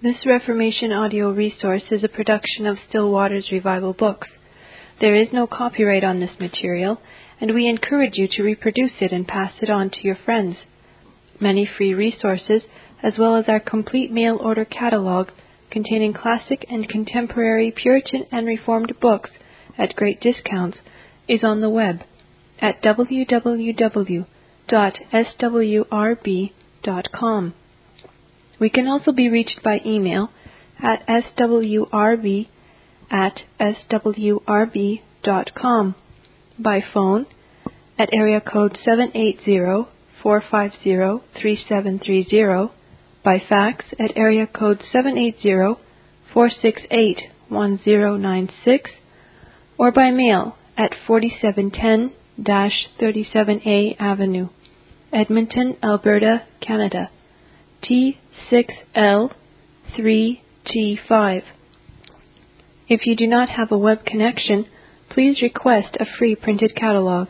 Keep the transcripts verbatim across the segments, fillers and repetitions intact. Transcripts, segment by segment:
This Reformation audio resource is a production of Still Waters Revival Books. There is no copyright on this material, and we encourage you to reproduce it and pass it on to your friends. Many free resources, as well as our complete mail order catalog containing classic and contemporary Puritan and Reformed books at great discounts, is on the web at w w w dot s w r b dot com. We can also be reached by email at s w r b at s w r b dot com, by phone at area code seven eight zero, four five zero, three seven three zero, by fax at area code seven eight zero, four six eight, one zero nine six, or by mail at forty-seven ten thirty-seven A Avenue, Edmonton, Alberta, Canada, T six L three T five. If you do not have a web connection, please request a free printed catalog.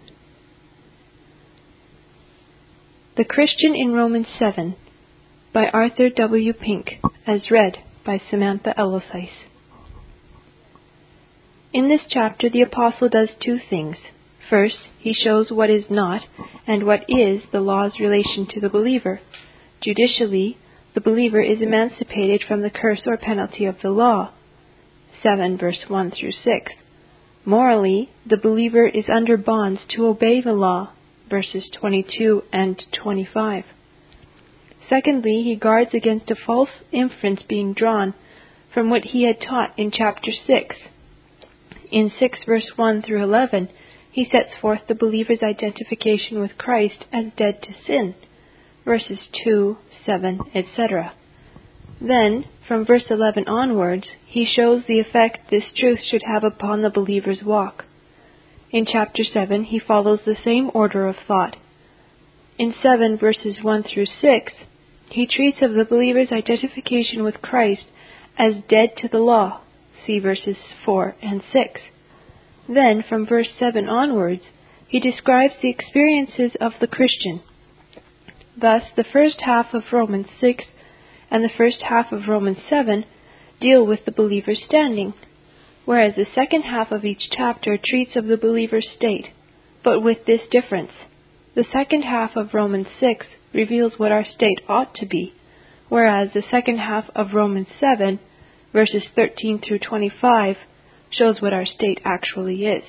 The Christian in Romans seven, by Arthur W. Pink, as read by Samantha Ellisise. In this chapter, the Apostle does two things. First, he shows what is not and what is the law's relation to the believer. Judicially, the believer is emancipated from the curse or penalty of the law. seven verse one through six. Morally, the believer is under bonds to obey the law. Verses twenty-two and twenty-five. Secondly, he guards against a false inference being drawn from what he had taught in chapter six. In six verse one through eleven, he sets forth the believer's identification with Christ as dead to sin. Verses two, seven, et cetera. Then, from verse eleven onwards, he shows the effect this truth should have upon the believer's walk. In chapter seven, he follows the same order of thought. In seven verses one through six, he treats of the believer's identification with Christ as dead to the law. See verses four and six. Then, from verse seven onwards, he describes the experiences of the Christian. Thus, the first half of Romans six and the first half of Romans seven deal with the believer's standing, whereas the second half of each chapter treats of the believer's state, but with this difference. The second half of Romans six reveals what our state ought to be, whereas the second half of Romans seven, verses thirteen through twenty-five, shows what our state actually is.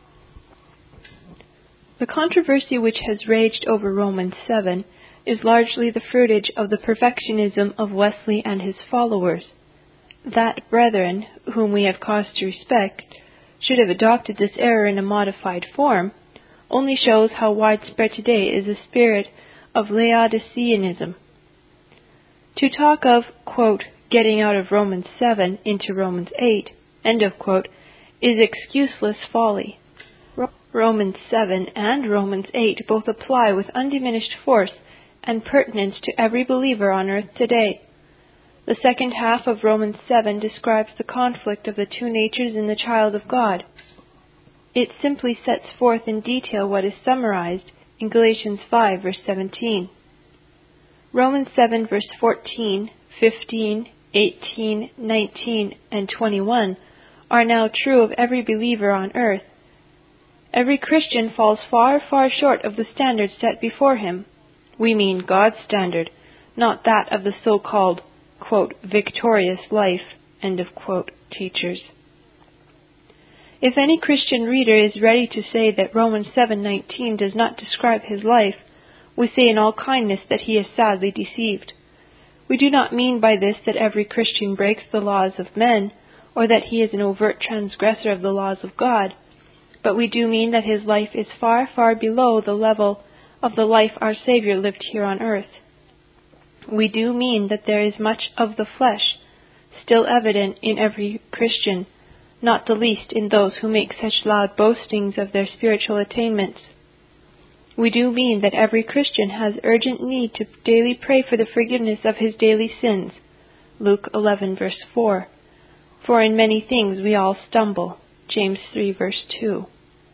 The controversy which has raged over Romans seven is largely the fruitage of the perfectionism of Wesley and his followers. That brethren, whom we have cause to respect, should have adopted this error in a modified form, only shows how widespread today is the spirit of Laodiceanism. To talk of, quote, getting out of Romans seven into Romans eight, end of quote, is excuseless folly. Romans seven and Romans eight both apply with undiminished force and pertinence to every believer on earth today. The second half of Romans seven describes the conflict of the two natures in the child of God. It simply sets forth in detail what is summarized in Galatians five, verse seventeen. Romans seven, verse fourteen, fifteen, eighteen, nineteen, and twenty-one are now true of every believer on earth. Every Christian falls far, far short of the standard set before him. We mean God's standard, not that of the so-called, quote, victorious life, end of quote, teachers. If any Christian reader is ready to say that Romans seven nineteen does not describe his life, we say in all kindness that he is sadly deceived. We do not mean by this that every Christian breaks the laws of men, or that he is an overt transgressor of the laws of God, but we do mean that his life is far, far below the level of the life our Savior lived here on earth. We do mean that there is much of the flesh still evident in every Christian, not the least in those who make such loud boastings of their spiritual attainments. We do mean that every Christian has urgent need to daily pray for the forgiveness of his daily sins. Luke eleven, verse four. For in many things we all stumble. James three, verse two.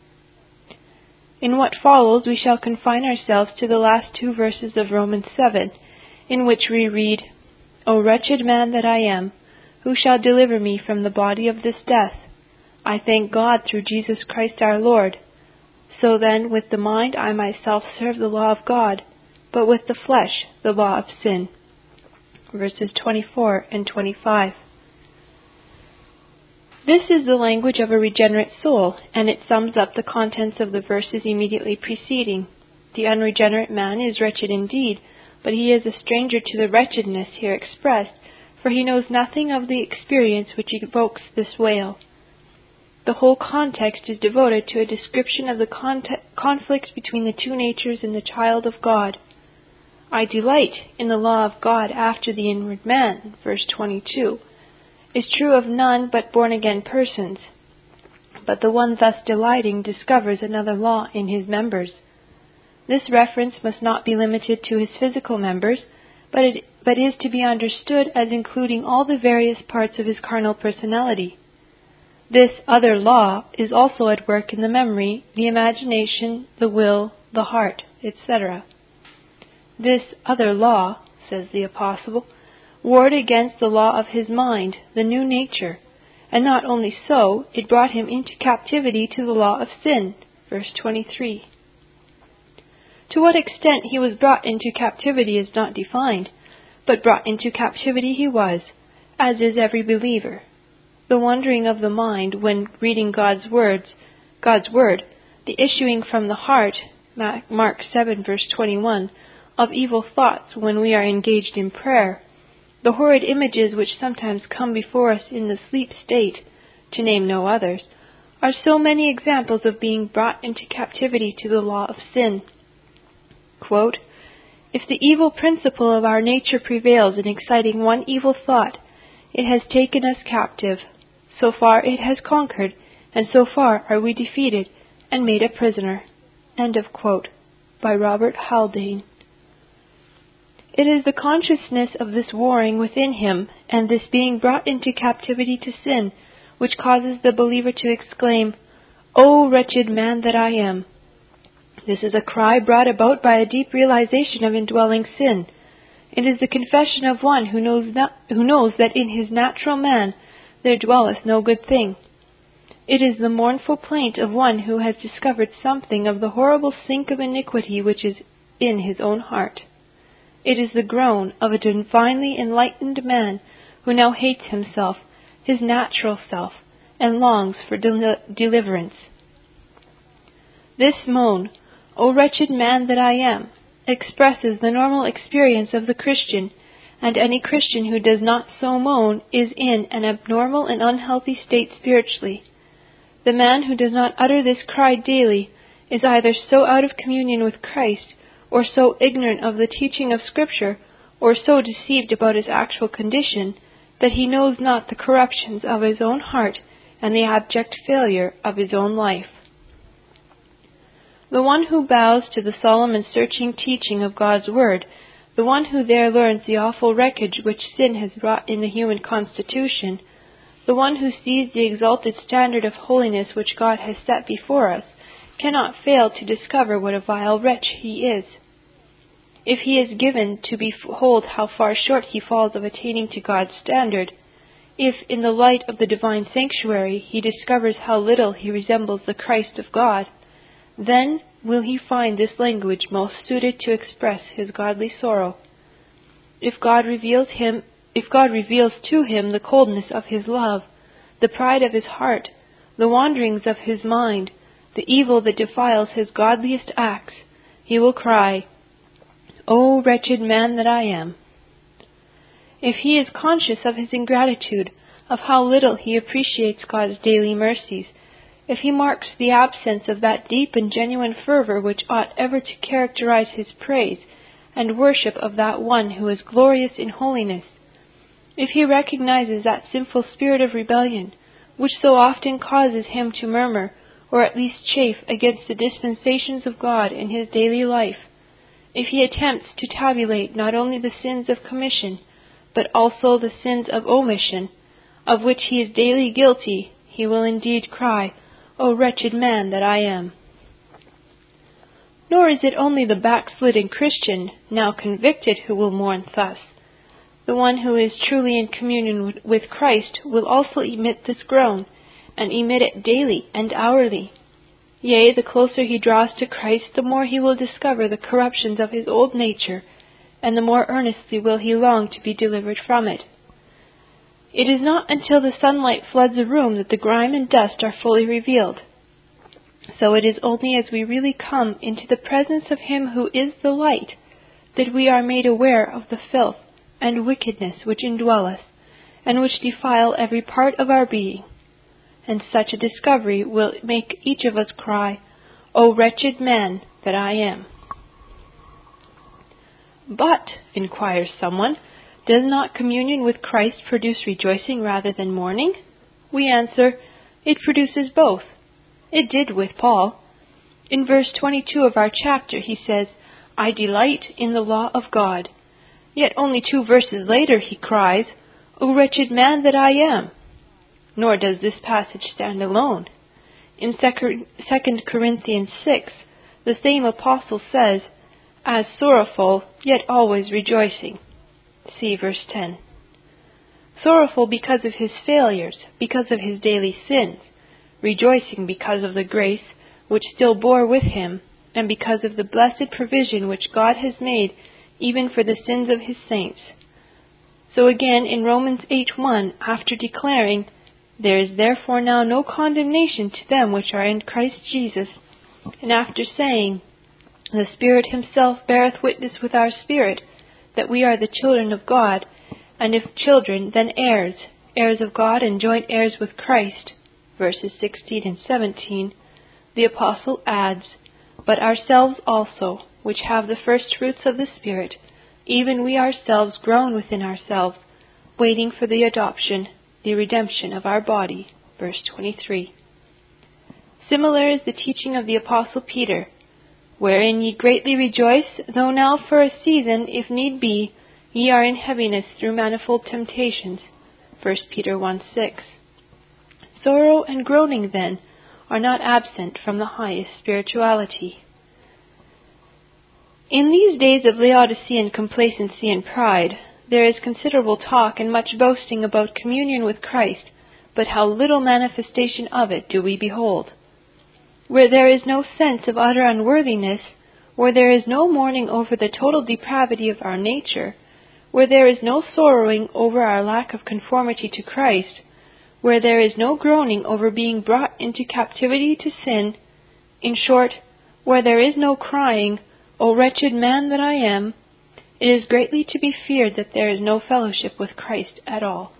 In what follows, we shall confine ourselves to the last two verses of Romans seven, in which we read, O wretched man that I am, who shall deliver me from the body of this death? I thank God through Jesus Christ our Lord. So then, with the mind I myself serve the law of God, but with the flesh the law of sin. Verses twenty-four and twenty-five. This is the language of a regenerate soul, and it sums up the contents of the verses immediately preceding. The unregenerate man is wretched indeed, but he is a stranger to the wretchedness here expressed, for he knows nothing of the experience which evokes this wail. The whole context is devoted to a description of the con- conflict between the two natures in the child of God. I delight in the law of God after the inward man, verse twenty-two, is true of none but born-again persons. But the one thus delighting discovers another law in his members. This reference must not be limited to his physical members, but it but is to be understood as including all the various parts of his carnal personality. This other law is also at work in the memory, the imagination, the will, the heart, et cetera. This other law, says the Apostle, warred against the law of his mind, the new nature, and not only so, it brought him into captivity to the law of sin, verse twenty-three. To what extent he was brought into captivity is not defined, but brought into captivity he was, as is every believer. The wandering of the mind when reading God's words, God's word, the issuing from the heart, Mark seven verse twenty-one, of evil thoughts when we are engaged in prayer, the horrid images which sometimes come before us in the sleep state, to name no others, are so many examples of being brought into captivity to the law of sin. Quote, if the evil principle of our nature prevails in exciting one evil thought, it has taken us captive. So far it has conquered, and so far are we defeated and made a prisoner. End of quote. By Robert Haldane. It is the consciousness of this warring within him, and this being brought into captivity to sin, which causes the believer to exclaim, O wretched man that I am! This is a cry brought about by a deep realization of indwelling sin. It is the confession of one who knows, not, who knows that in his natural man there dwelleth no good thing. It is the mournful plaint of one who has discovered something of the horrible sink of iniquity which is in his own heart. It is the groan of a divinely enlightened man who now hates himself, his natural self, and longs for del- deliverance. This moan, O wretched man that I am, expresses the normal experience of the Christian, and any Christian who does not so moan is in an abnormal and unhealthy state spiritually. The man who does not utter this cry daily is either so out of communion with Christ, or so ignorant of the teaching of Scripture, or so deceived about his actual condition, that he knows not the corruptions of his own heart and the abject failure of his own life. The one who bows to the solemn and searching teaching of God's Word, the one who there learns the awful wreckage which sin has wrought in the human constitution, the one who sees the exalted standard of holiness which God has set before us, cannot fail to discover what a vile wretch he is. If he is given to behold how far short he falls of attaining to God's standard, if in the light of the divine sanctuary he discovers how little he resembles the Christ of God, then will he find this language most suited to express his godly sorrow. If God reveals him, if God reveals to him the coldness of his love, the pride of his heart, the wanderings of his mind, the evil that defiles his godliest acts, he will cry, O wretched man that I am! If he is conscious of his ingratitude, of how little he appreciates God's daily mercies, if he marks the absence of that deep and genuine fervor which ought ever to characterize his praise and worship of that one who is glorious in holiness, if he recognizes that sinful spirit of rebellion which so often causes him to murmur or at least chafe against the dispensations of God in his daily life, if he attempts to tabulate not only the sins of commission, but also the sins of omission, of which he is daily guilty, he will indeed cry, O wretched man that I am! Nor is it only the backslidden Christian, now convicted, who will mourn thus. The one who is truly in communion with Christ will also emit this groan, and emit it daily and hourly. Yea, the closer he draws to Christ, the more he will discover the corruptions of his old nature, and the more earnestly will he long to be delivered from it. It is not until the sunlight floods a room that the grime and dust are fully revealed. So it is only as we really come into the presence of Him who is the light that we are made aware of the filth and wickedness which indwell us, and which defile every part of our being. And such a discovery will make each of us cry, "O wretched man that I am." But, inquires someone, does not communion with Christ produce rejoicing rather than mourning? We answer, it produces both. It did with Paul. In verse twenty-two of our chapter he says, "I delight in the law of God." Yet only two verses later he cries, "O wretched man that I am." Nor does this passage stand alone. In Second Corinthians six, the same apostle says, "As sorrowful, yet always rejoicing." See verse ten. Sorrowful because of his failures, because of his daily sins, rejoicing because of the grace which still bore with him, and because of the blessed provision which God has made even for the sins of His saints. So again in Romans eight one, after declaring, "There is therefore now no condemnation to them which are in Christ Jesus," and after saying, "The Spirit Himself beareth witness with our spirit that we are the children of God, and if children, then heirs, heirs of God and joint heirs with Christ," verses sixteen and seventeen, the apostle adds, "But ourselves also, which have the first fruits of the Spirit, even we ourselves groan within ourselves, waiting for the adoption, the redemption of our body," verse twenty-three. Similar is the teaching of the apostle Peter, "Wherein ye greatly rejoice, though now for a season, if need be, ye are in heaviness through manifold temptations," First Peter one six. Sorrow and groaning, then, are not absent from the highest spirituality. In these days of Laodicean complacency and pride, there is considerable talk and much boasting about communion with Christ, but how little manifestation of it do we behold. Where there is no sense of utter unworthiness, where there is no mourning over the total depravity of our nature, where there is no sorrowing over our lack of conformity to Christ, where there is no groaning over being brought into captivity to sin, in short, where there is no crying, "O wretched man that I am," it is greatly to be feared that there is no fellowship with Christ at all.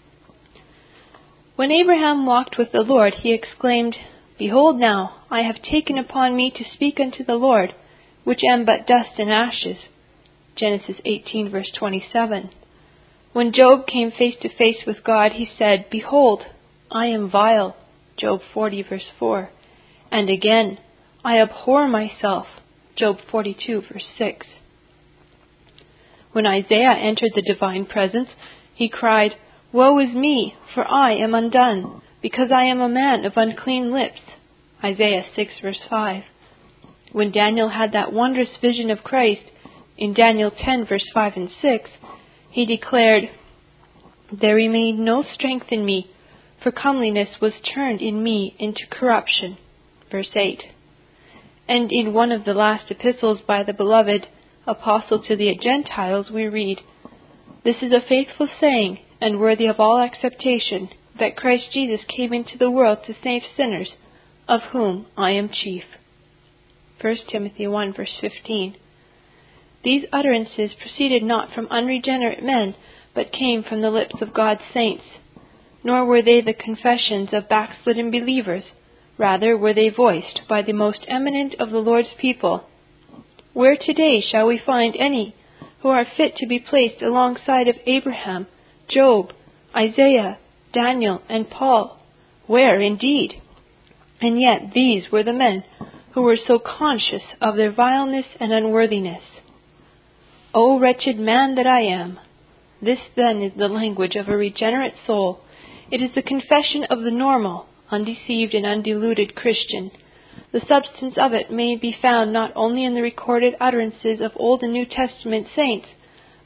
When Abraham walked with the Lord, he exclaimed, "Behold now, I have taken upon me to speak unto the Lord, which am but dust and ashes." Genesis eighteen, verse twenty-seven. When Job came face to face with God, he said, "Behold, I am vile." Job forty, verse four. And again, "I abhor myself." Job forty-two, verse six. When Isaiah entered the divine presence, he cried, "Woe is me, for I am undone, because I am a man of unclean lips." Isaiah six, verse five. When Daniel had that wondrous vision of Christ, in Daniel ten, verse five and six, he declared, "There remained no strength in me, for comeliness was turned in me into corruption." Verse eight. And in one of the last epistles by the beloved apostle to the Gentiles we read, "This is a faithful saying, and worthy of all acceptation, that Christ Jesus came into the world to save sinners, of whom I am chief." First Timothy one, verse fifteen. These utterances proceeded not from unregenerate men, but came from the lips of God's saints. Nor were they the confessions of backslidden believers. Rather were they voiced by the most eminent of the Lord's people. Where today shall we find any who are fit to be placed alongside of Abraham, Job, Isaiah, Daniel, and Paul? Where, indeed? And yet these were the men who were so conscious of their vileness and unworthiness. "O wretched man that I am." This then is the language of a regenerate soul. It is the confession of the normal, undeceived and undiluted Christian. The substance of it may be found not only in the recorded utterances of Old and New Testament saints,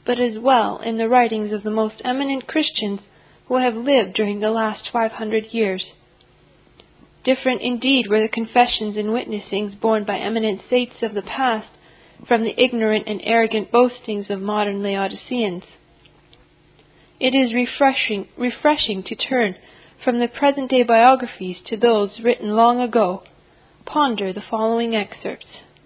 but as well in the writings of the most eminent Christians who have lived during the last five hundred years. Different indeed were the confessions and witnessings borne by eminent saints of the past from the ignorant and arrogant boastings of modern Laodiceans. It is refreshing, refreshing to turn from the present-day biographies to those written long ago. Ponder the following excerpts.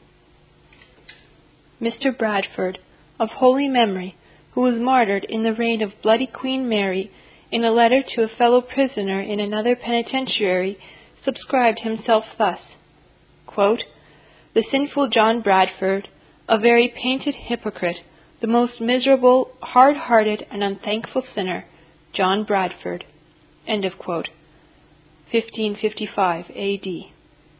Mister Bradford, of holy memory, who was martyred in the reign of bloody Queen Mary, in a letter to a fellow prisoner in another penitentiary, subscribed himself thus, quote, "The sinful John Bradford, a very painted hypocrite, the most miserable, hard-hearted, and unthankful sinner, John Bradford." End of quote. fifteen fifty-five A D.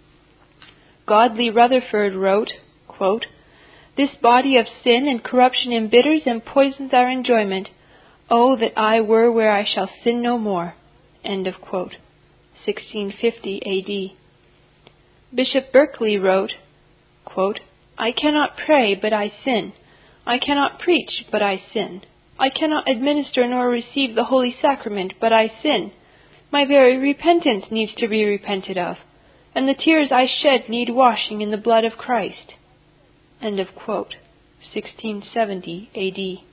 Godly Rutherford wrote, quote, "This body of sin and corruption embitters and poisons our enjoyment. Oh, that I were where I shall sin no more." End of quote. sixteen fifty A D. Bishop Berkeley wrote, quote, "I cannot pray, but I sin. I cannot preach, but I sin. I cannot administer nor receive the Holy Sacrament, but I sin. My very repentance needs to be repented of, and the tears I shed need washing in the blood of Christ." End of quote. sixteen seventy A D.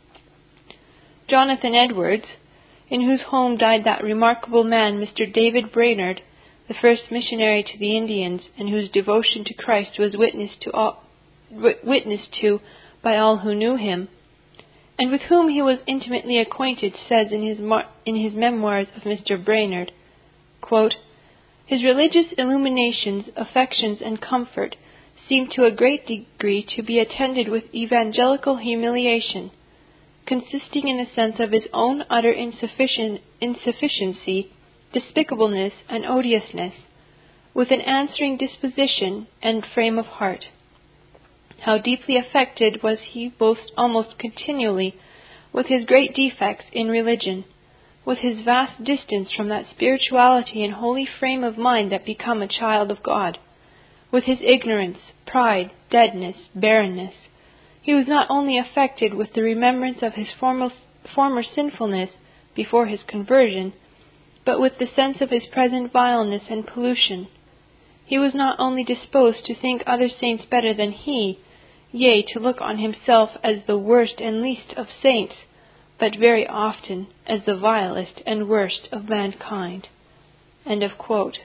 Jonathan Edwards, in whose home died that remarkable man, Mister David Brainerd, the first missionary to the Indians, and whose devotion to Christ was witnessed to all, witnessed to by all who knew him, and with whom he was intimately acquainted, says in his in his memoirs of Mister Brainerd, quote, "His religious illuminations, affections, and comfort seemed to a great degree to be attended with evangelical humiliation, consisting in a sense of his own utter insufficient, insufficiency, despicableness, and odiousness, with an answering disposition and frame of heart. How deeply affected was he both almost continually with his great defects in religion, with his vast distance from that spirituality and holy frame of mind that become a child of God, with his ignorance, pride, deadness, barrenness. He was not only affected with the remembrance of his former, former sinfulness before his conversion, but with the sense of his present vileness and pollution. He was not only disposed to think other saints better than he, yea, to look on himself as the worst and least of saints, but very often as the vilest and worst of mankind." End of quote.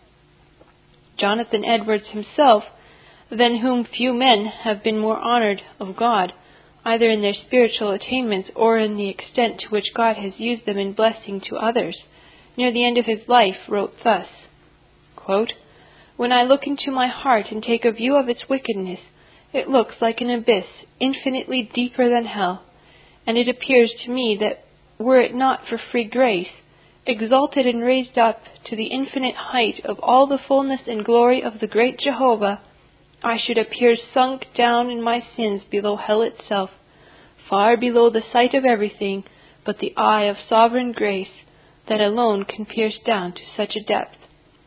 Jonathan Edwards himself, than whom few men have been more honored of God, either in their spiritual attainments or in the extent to which God has used them in blessing to others, near the end of his life wrote thus, quote, "When I look into my heart and take a view of its wickedness, it looks like an abyss infinitely deeper than hell, and it appears to me that were it not for free grace, exalted and raised up to the infinite height of all the fullness and glory of the great Jehovah, I should appear sunk down in my sins below hell itself, far below the sight of everything but the eye of sovereign grace that alone can pierce down to such a depth.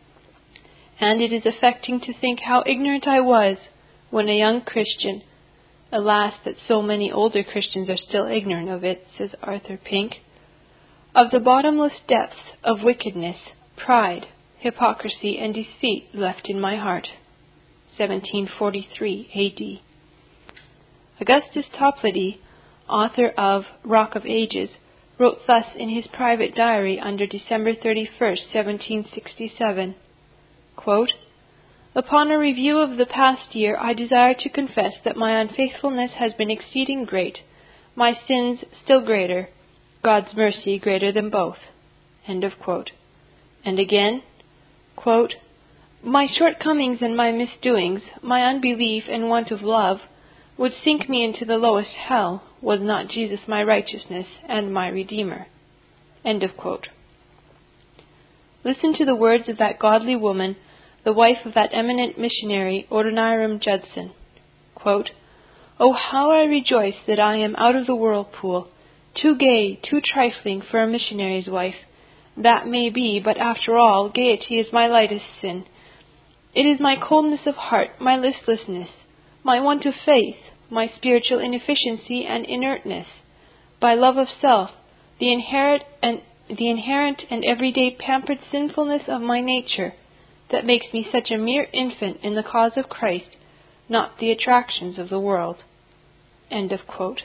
And it is affecting to think how ignorant I was when a young Christian, alas that so many older Christians are still ignorant of it," says Arthur Pink, "of the bottomless depths of wickedness, pride, hypocrisy, and deceit left in my heart." seventeen forty-three A D. Augustus Toplady, author of Rock of Ages, wrote thus in his private diary under December thirty-first, seventeen sixty-seven, quote, "Upon a review of the past year, I desire to confess that my unfaithfulness has been exceeding great, my sins still greater, God's mercy greater than both." End of quote. And again, quote, "My shortcomings and my misdoings, my unbelief and want of love, would sink me into the lowest hell, was not Jesus my righteousness and my Redeemer." End of quote. Listen to the words of that godly woman, the wife of that eminent missionary, Adoniram Judson. Quote, "Oh, how I rejoice that I am out of the whirlpool, too gay, too trifling for a missionary's wife. That may be, but after all, gaiety is my lightest sin. It is my coldness of heart, my listlessness, my want of faith, my spiritual inefficiency and inertness, by love of self, the inherent and the inherent and everyday pampered sinfulness of my nature, that makes me such a mere infant in the cause of Christ, not the attractions of the world." End of quote.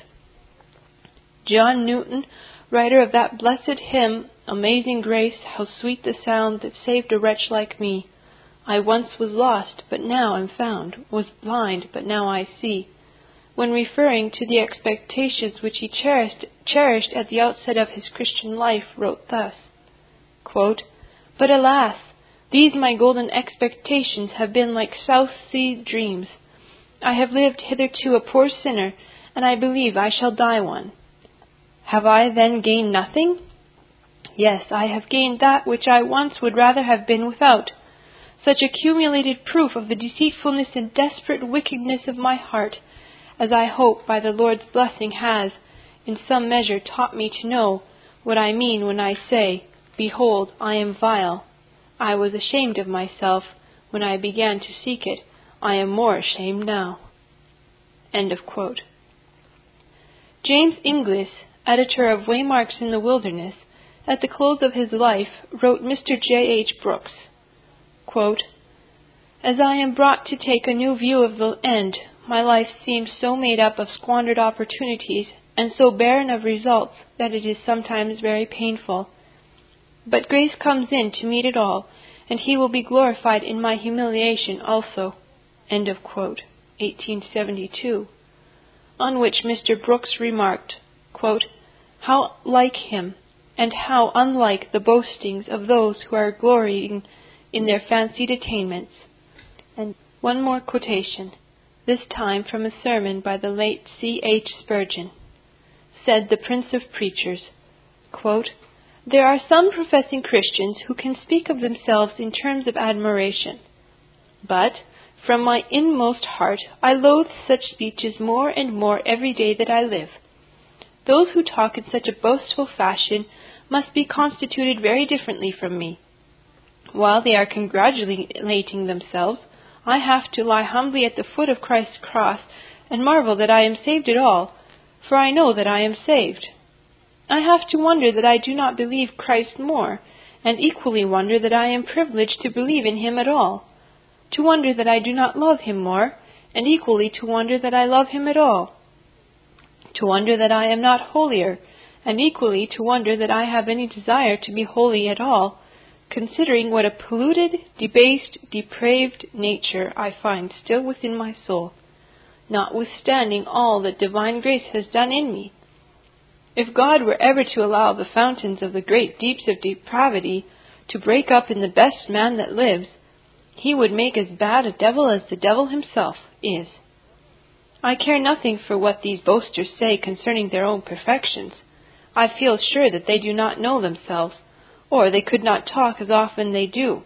John Newton, writer of that blessed hymn, "Amazing Grace, how sweet the sound that saved a wretch like me. I once was lost, but now am found, was blind, but now I see," when referring to the expectations which he cherished, cherished at the outset of his Christian life, wrote thus, quote, "But alas, these my golden expectations have been like South Sea dreams. I have lived hitherto a poor sinner, and I believe I shall die one. Have I then gained nothing? Yes, I have gained that which I once would rather have been without. Such accumulated proof of the deceitfulness and desperate wickedness of my heart, as I hope by the Lord's blessing has, in some measure, taught me to know what I mean when I say, Behold, I am vile. I was ashamed of myself when I began to seek it. I am more ashamed now." End of quote. James Inglis, editor of Waymarks in the Wilderness, at the close of his life, wrote Mister J H Brooks, quote, "As I am brought to take a new view of the end, my life seems so made up of squandered opportunities and so barren of results that it is sometimes very painful. But grace comes in to meet it all, and he will be glorified in my humiliation also." End of quote. eighteen seventy-two. On which Mister Brooks remarked, quote, "How like him, and how unlike the boastings of those who are glorying in their fancied attainments." And one more quotation, this time from a sermon by the late C H Spurgeon. Said the Prince of Preachers, quote, "There are some professing Christians who can speak of themselves in terms of admiration. But, from my inmost heart, I loathe such speeches more and more every day that I live. Those who talk in such a boastful fashion must be constituted very differently from me. While they are congratulating themselves, I have to lie humbly at the foot of Christ's cross and marvel that I am saved at all, for I know that I am saved. I have to wonder that I do not believe Christ more, and equally wonder that I am privileged to believe in him at all. To wonder that I do not love him more, and equally to wonder that I love him at all. To wonder that I am not holier, and equally to wonder that I have any desire to be holy at all, considering what a polluted, debased, depraved nature I find still within my soul, notwithstanding all that divine grace has done in me. If God were ever to allow the fountains of the great deeps of depravity to break up in the best man that lives, he would make as bad a devil as the devil himself is. I care nothing for what these boasters say concerning their own perfections. I feel sure that they do not know themselves, or they could not talk as often they do.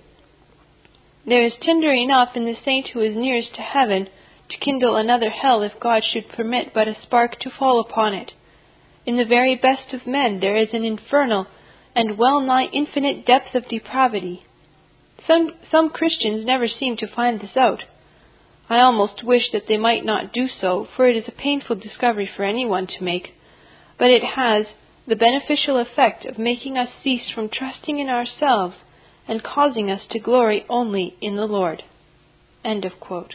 There is tinder enough in the saint who is nearest to heaven to kindle another hell if God should permit but a spark to fall upon it. In the very best of men there is an infernal and well-nigh infinite depth of depravity. Some, some Christians never seem to find this out. I almost wish that they might not do so, for it is a painful discovery for anyone to make, but it has the beneficial effect of making us cease from trusting in ourselves and causing us to glory only in the Lord." End of quote.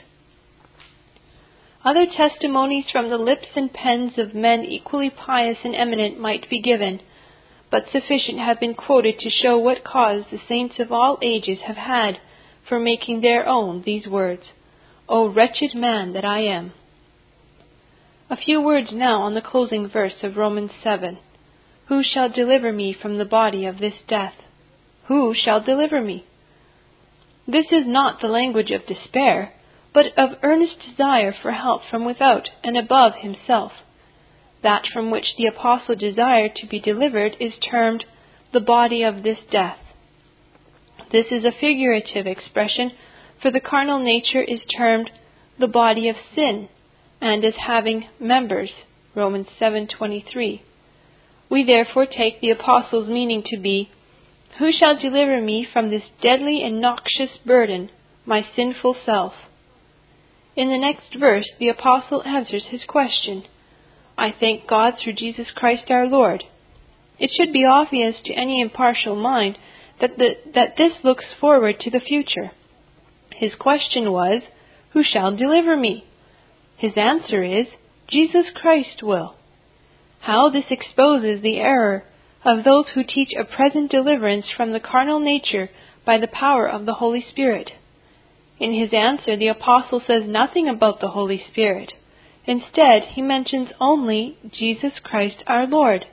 Other testimonies from the lips and pens of men equally pious and eminent might be given, but sufficient have been quoted to show what cause the saints of all ages have had for making their own these words, "O wretched man that I am." A few words now on the closing verse of Romans seven. "Who shall deliver me from the body of this death? Who shall deliver me?" This is not the language of despair, but of earnest desire for help from without and above himself. That from which the apostle desired to be delivered is termed the body of this death. This is a figurative expression, for the carnal nature is termed the body of sin, and as having members, Romans seven twenty-three. We therefore take the apostle's meaning to be, "Who shall deliver me from this deadly and noxious burden, my sinful self?" In the next verse, the Apostle answers his question, "I thank God through Jesus Christ our Lord." It should be obvious to any impartial mind that, the, that this looks forward to the future. His question was, "Who shall deliver me?" His answer is, "Jesus Christ will." How this exposes the error of those who teach a present deliverance from the carnal nature by the power of the Holy Spirit. In his answer, the Apostle says nothing about the Holy Spirit. Instead, he mentions only Jesus Christ our Lord.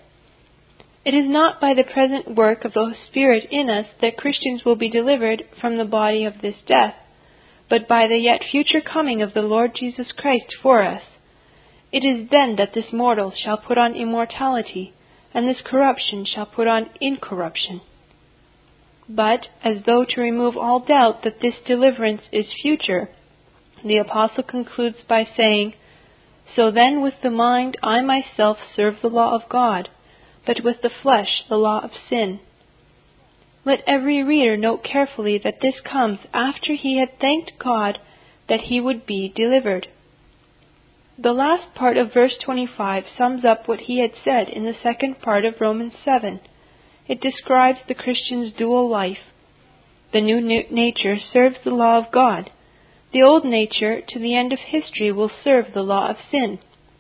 It is not by the present work of the Spirit in us that Christians will be delivered from the body of this death, but by the yet future coming of the Lord Jesus Christ for us. It is then that this mortal shall put on immortality, and this corruption shall put on incorruption. But, as though to remove all doubt that this deliverance is future, the Apostle concludes by saying, "So then with the mind I myself serve the law of God, but with the flesh the law of sin." Let every reader note carefully that this comes after he had thanked God that he would be delivered. The last part of verse twenty-five sums up what he had said in the second part of Romans seven. It describes the Christian's dual life. The new nature serves the law of God. The old nature, to the end of history, will serve the law of sin.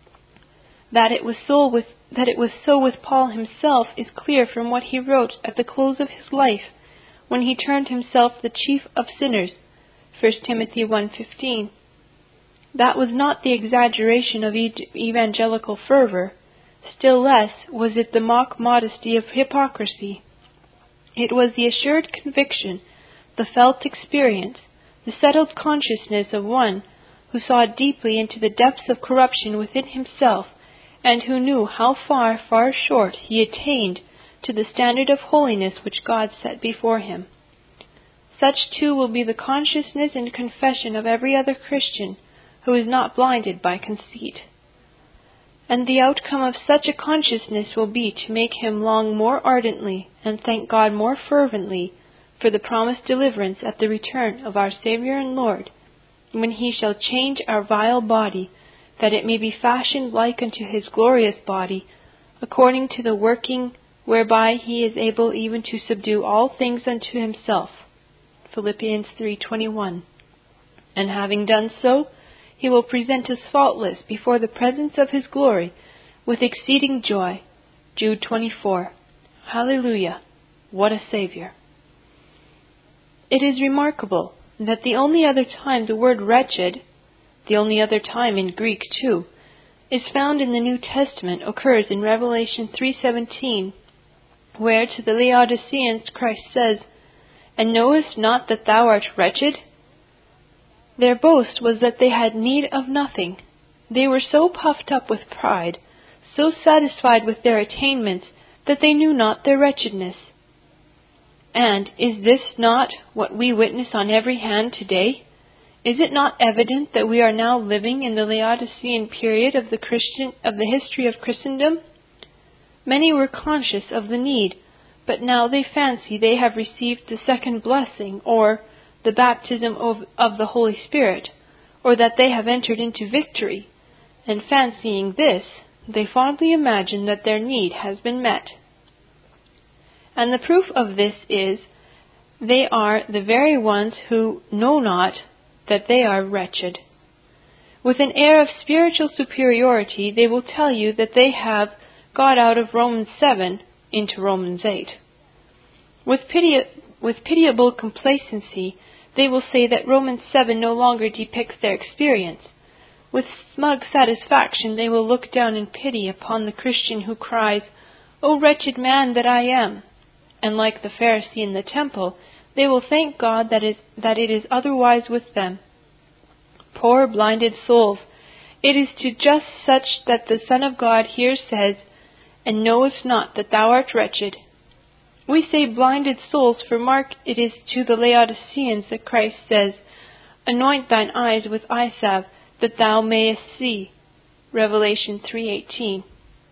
That it was so with, that it was so with Paul himself is clear from what he wrote at the close of his life, when he termed himself the chief of sinners, First Timothy one fifteen. That was not the exaggeration of evangelical fervor. Still less was it the mock modesty of hypocrisy. It was the assured conviction, the felt experience, the settled consciousness of one who saw deeply into the depths of corruption within himself, and who knew how far, far short he attained to the standard of holiness which God set before him. Such too will be the consciousness and confession of every other Christian who is not blinded by conceit. And the outcome of such a consciousness will be to make him long more ardently and thank God more fervently for the promised deliverance at the return of our Savior and Lord, when he shall change our vile body, that it may be fashioned like unto his glorious body, according to the working whereby he is able even to subdue all things unto himself. Philippians three twenty-one. And having done so, he will present us faultless before the presence of his glory with exceeding joy. Jude twenty-four. Hallelujah! What a Savior! It is remarkable that the only other time the word wretched, the only other time in Greek too, is found in the New Testament occurs in Revelation three seventeen, where to the Laodiceans Christ says, "And knowest not that thou art wretched?" Their boast was that they had need of nothing. They were so puffed up with pride, so satisfied with their attainments, that they knew not their wretchedness. And is this not what we witness on every hand today? Is it not evident that we are now living in the Laodicean period of the Christian of the history of Christendom? Many were conscious of the need, but now they fancy they have received the second blessing, or the baptism of, of the Holy Spirit, or that they have entered into victory, and fancying this, they fondly imagine that their need has been met. And the proof of this is, they are the very ones who know not that they are wretched. With an air of spiritual superiority, they will tell you that they have got out of Romans seven into Romans eight. With, piti- with pitiable complacency, they will say that Romans seven no longer depicts their experience. With smug satisfaction, they will look down in pity upon the Christian who cries, "O wretched man that I am!" And like the Pharisee in the temple, they will thank God that it, that it is otherwise with them. Poor blinded souls! It is to just such that the Son of God here says, "And knowest not that thou art wretched?" We say blinded souls, for mark, it is to the Laodiceans that Christ says, "Anoint thine eyes with eye salve, that thou mayest see." Revelation three eighteen.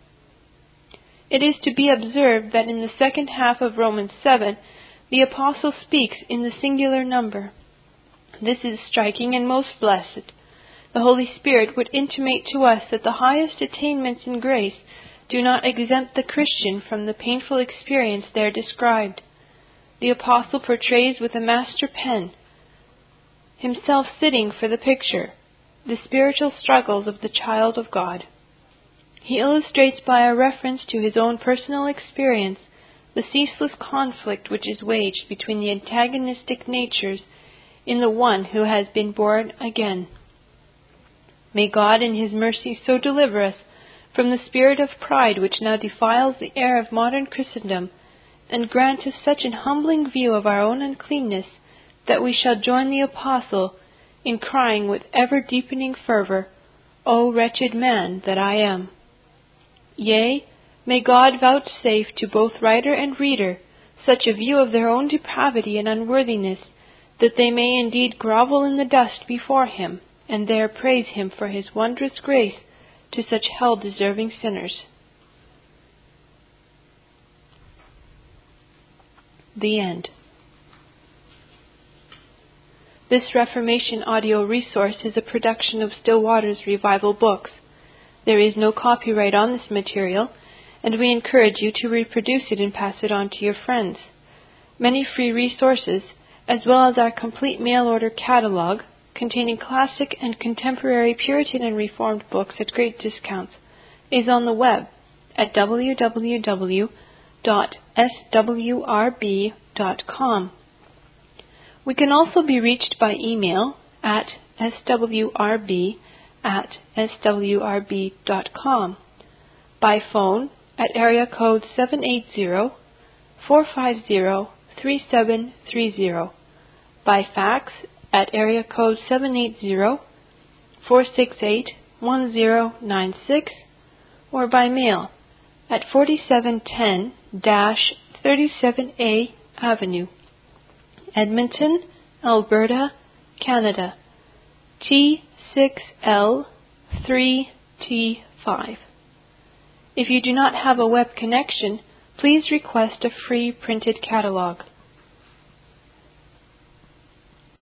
It is to be observed that in the second half of Romans seven, the Apostle speaks in the singular number. This is striking and most blessed. the Holy Spirit would intimate to us that the highest attainments in grace do not exempt the Christian from the painful experience there described. The Apostle portrays with a master pen, himself sitting for the picture, the spiritual struggles of the child of God. He illustrates by a reference to his own personal experience the ceaseless conflict which is waged between the antagonistic natures in the one who has been born again. May God in His mercy so deliver us from the spirit of pride which now defiles the air of modern Christendom, and grant us such an humbling view of our own uncleanness that we shall join the Apostle in crying with ever-deepening fervour, O wretched man that I am! Yea, may God vouchsafe to both writer and reader such a view of their own depravity and unworthiness, that they may indeed grovel in the dust before Him, and there praise Him for His wondrous grace to such hell-deserving sinners. The End. This Reformation audio resource is a production of Still Waters Revival Books. There is no copyright on this material, and we encourage you to reproduce it and pass it on to your friends. Many free resources, as well as our complete mail-order catalog, containing classic and contemporary Puritan and Reformed books at great discounts, is on the web at w w w dot s w r b dot com. We can also be reached by email at s w r b at s w r b dot com, by phone at area code seven eight zero, four five zero, three seven three zero, by fax at area code seven eight zero, four six eight, one zero nine six, or by mail at forty-seven ten thirty-seven A Avenue, Edmonton, Alberta, Canada, T six L three T five. If you do not have a web connection, please request a free printed catalog.